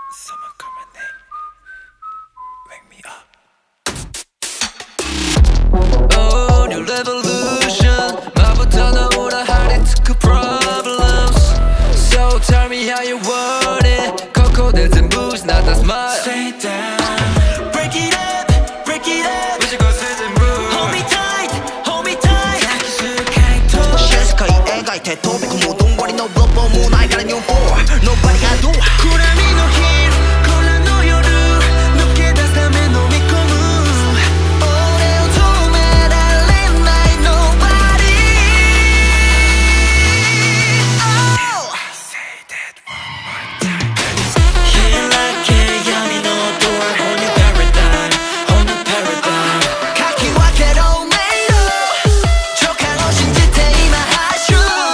Summer coming in, wake me up. Oh, new revolution. 나부터 너보다 hard to problems. So tell me how you want it. Crocodiles and booze, not that smart. Stay down, break it up, break it up. 무조건 season move. Hold me tight, hold me tight. 셰스카이 애가이 태토비 구무동거리 no blow blow moon I got a new four Nobody got do 暗闇の日空の夜抜け出すため飲み込む俺を止められない Nobody Oh Say that one more time. Here like a闇のdoor. Whole new paradigm, whole new paradigm. 書き分けろ迷路直感を信じて今発症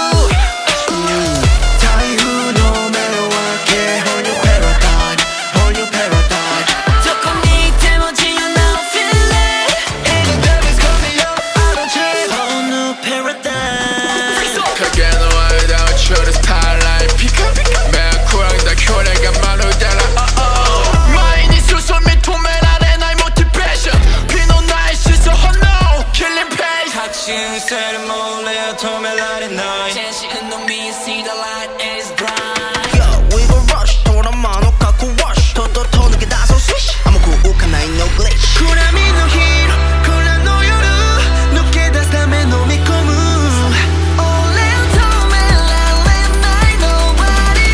台風の目を開け Whole new paradigm Whole new paradigm どこにいても自由な feeling. And the devil's coming up out of jail. Whole new paradigm. 크게 너와의 다우쳐를 스타일라인 피카 매일 고양이다 효래가 만우잖아 마인이 수소미 토멜 아래 나의 motivation 비노 나의 시소 oh no killing pace 닥친 새를 몰래 토멜라린 너의 진실은 놈이 see the light is bright. Yo we gon' rush 돌아만 오카쿠 wash 더더 터는 게 다소 swish 아무 구욱한 나의 no glitch 暗闇の日空の夜抜け出すため飲み込む俺を止められない Nobody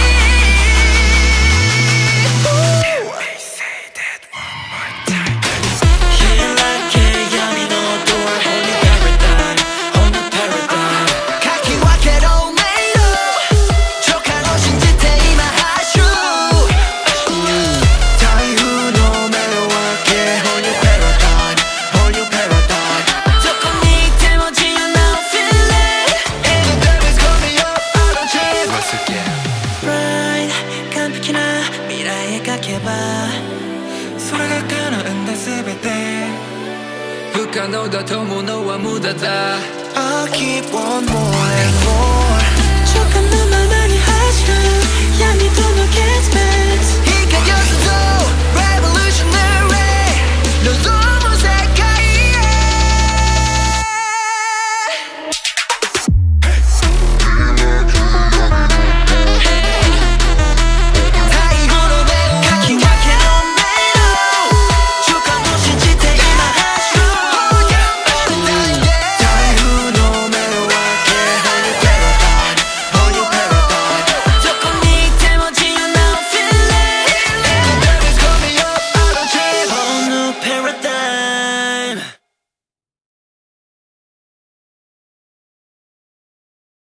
Say that one more time. Here like a闇のdoor. Whole new paradigm, whole new paradigm. 書き分けろ迷路直感を信じて今発症台風の目を開け Whole new paradigm Whole new paradigm どこにいても自由な feeling. And the devil's coming up out of jail. Once again Bright, 완벽한 미래에 가게봐. それが叶うんだ全て不可能だと思うのは無駄だ。 I keep on more and more